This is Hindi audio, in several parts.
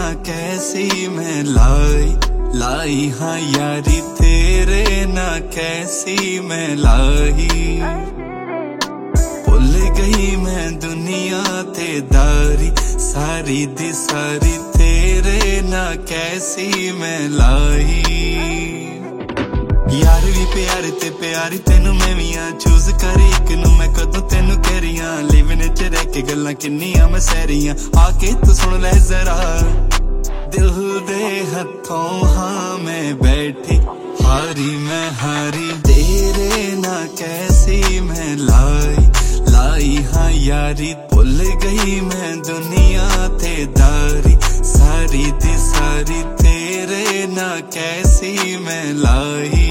ना कैसी मैं लाई हाँ यारी तेरे ना कैसी मैं लाई। भुल गई मैं दुनिया ते दारी सारी दी सारी तेरे ना कैसी मैं लाई। यार भी प्यार ते प्यारी तेनू मैं भी हाँ चूज कर एक नू मैं कदों तेनू कह रही हाँ लिविन च रह के गल्लां किन्नियां मैं सहरियां आके तू सुन ले जरा दिल दे हथों हाँ मैं बैठी हारी मैं हारी तेरे ना कैसी मैं लाई हाँ यारी। भुल गई मैं दुनिया ते दारी सारी दी सारी तेरे ना कैसी मैं लाई।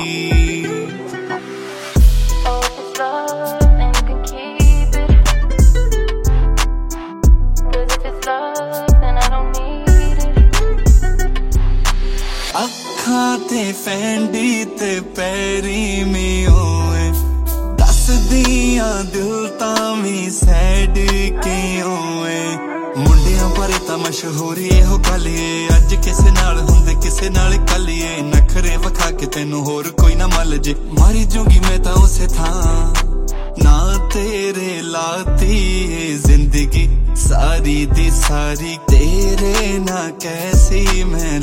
अखां ते फैंडी ते पैरी में होए दस दिया दिल तामी सैड के होए मुंडियां पर तां मशहूरी एहो गल ए अज किसे नाल हुंदे किसे नाल कलिए नखरे वखा के तेनू होर कोई ना मल जे मारी जूंगी मैं तां उसे थां ना तेरे लाती जिंदगी सारी दी सारी तेरे ना कैसी मैं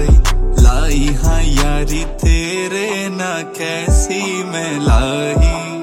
लाई हाँ यारी तेरे ना कैसी मैं लाई।